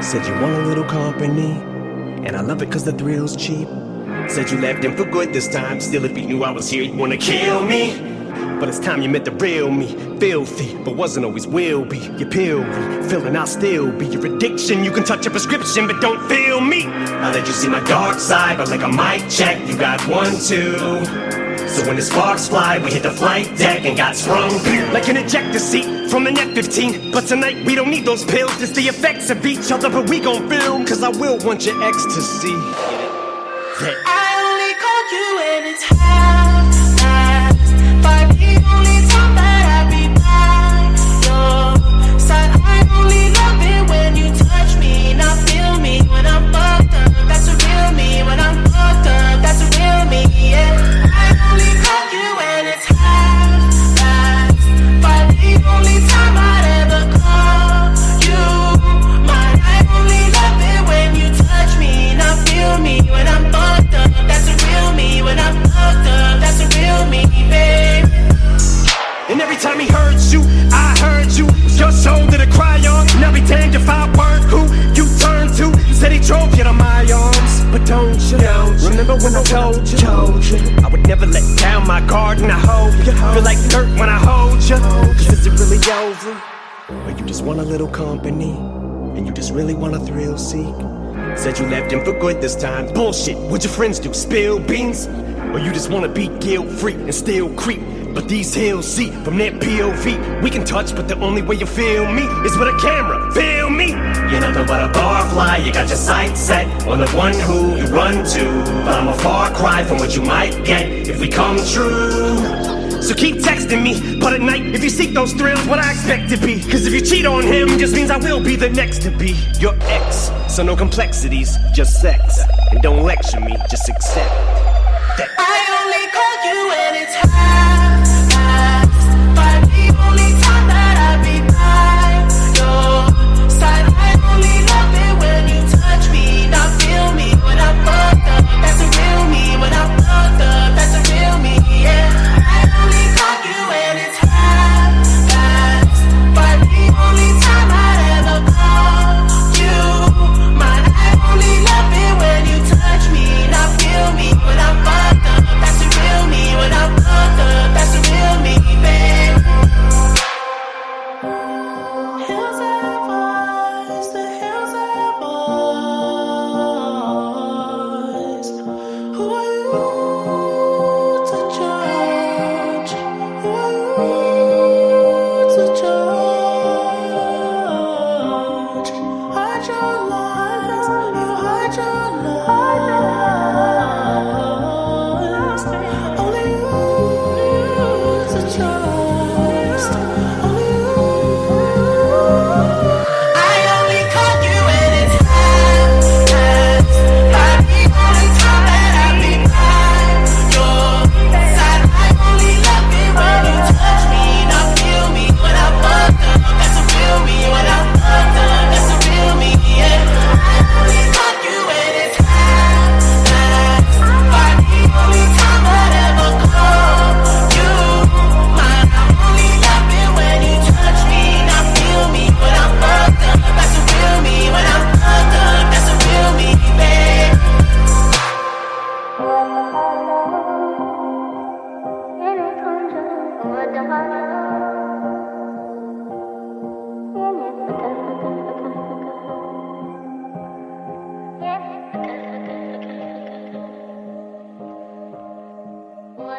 Said you want a little company, and I love it cause the thrill's cheap. Said you left him for good this time. Still, if he knew I was here, he'd wanna kill me. But it's time you met the real me. Filthy, but wasn't always will be. Your pill me, feeling I'll still be your addiction. You can touch a prescription, but don't feel me. I'll let you see my dark side, but like a mic check, you got 1, 2. So when the sparks fly, we hit the flight deck and got sprung like an ejector seat from an F-15. But tonight we don't need those pills, it's the effects of each other. But we gon' film, cause I will want your ecstasy. I only call you when it's half-past 5. The only time that I be by your side. I only love it when you touch me, not feel me when I'm fucked up. That's a real me. When I'm fucked up, that's a real me, yeah. I only call you when it's half-past 5. The only time I'd ever call you mine. I only love it when you touch me, not feel me when I'm fucked up. That's a real me. When I'm fucked up, that's a real me, babe. And every time he heard you, I heard you. It was your shoulder to cry on. Now be damned if I weren't who you turned to. You said he drove you to my arms, but don't you remember when I told you I would never let down my guard, and I hope you feel like dirt when I hold you. Cause is it really over? Or you just want a little company, and you just really want a thrill seek? Said you left him for good this time. Bullshit, what'd your friends do, spill beans? Or you just wanna be guilt-free and still creep? But these hills see from their POV. We can touch, but the only way you feel me is with a camera, feel me? You're nothing but a barfly, you got your sights set on the one who you run to. But I'm a far cry from what you might get if we come true. So keep texting me, but at night, if you seek those thrills, what I expect to be. Cause if you cheat on him, just means I will be the next to be your ex. So no complexities, just sex. And don't lecture me, just accept that. I only call you when it's half-past 5. The only time that I be by your side. I only love it when you touch me, not feel me when I'm fucked up. That's a real me. When I'm fucked up, that's a real me, yeah. I only call you when it's half-past 5. The only time I'd ever call you mine. I only love it when you touch me, not feel me when I'm fucked up. That's a real me. When I'm fucked up, that's a real me, babe. Hills have eyes, the hills have eyes. Who are you to judge? Who are you to judge? Hide your lies, you hide your lies. Only you to trust. Only you. I only call you when it's half-past 5. The only time that I be by your side. I only love it when you touch me, not feel me when I'm fucked up. That's a real me. When I'm fucked up, that's a real me, yeah. I only call you when it's half-past 5. The only time I'd ever call you mine. I only love it when you touch me, not feel me when I'm fucked up. That's a real me. When I'm fucked up, that's a real me, babe. Eres un yo,